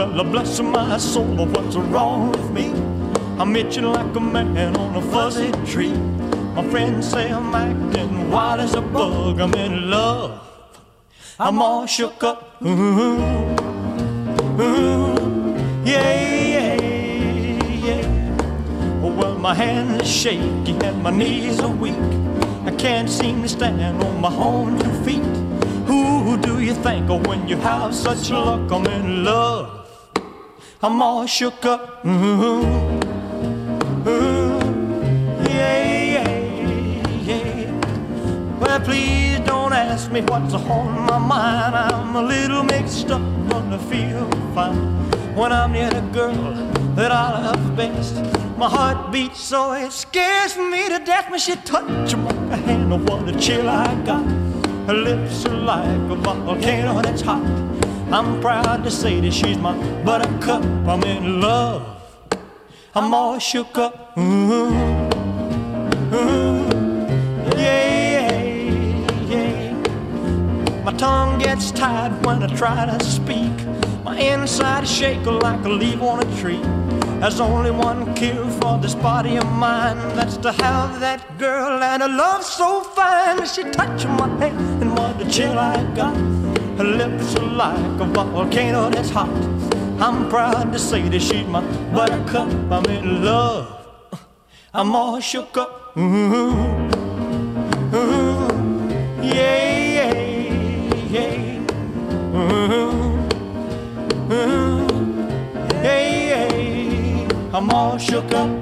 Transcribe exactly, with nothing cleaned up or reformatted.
Well, bless my soul, what's wrong with me? I'm itching like a man on a fuzzy tree. My friends say I'm acting wild as a bug. I'm in love, I'm all shook up. Ooh, ooh, yeah, yeah, yeah. Well, my hands are shaky and my knees are weak. I can't seem to stand on my own two feet. Who do you think of when you have such luck? I'm in love, I'm all shook up. Ooh, ooh, yeah, yeah, yeah. Well, please don't ask me what's on my mind. I'm a little mixed up, but I feel fine when I'm near the girl that I love best. My heart beats so it scares me to death when she touches my hand. Oh, what a chill I got. Her lips are like a volcano that's hot. I'm proud to say that she's my buttercup. I'm in love, I'm all shook up. Ooh, ooh, yeah, yeah. My tongue gets tied when I try to speak. My inside is shaking like a leaf on a tree. There's only one cure for this body of mine. That's to have that girl and a love so fine. She touched my hand and what a chill I got. Her lips are like a volcano that's hot. I'm proud to say that she's my buttercup. I'm in love, I'm all shook up. Ooh, ooh, yeah, yeah, yeah. Ooh, ooh, yeah, yeah. I'm all shook up.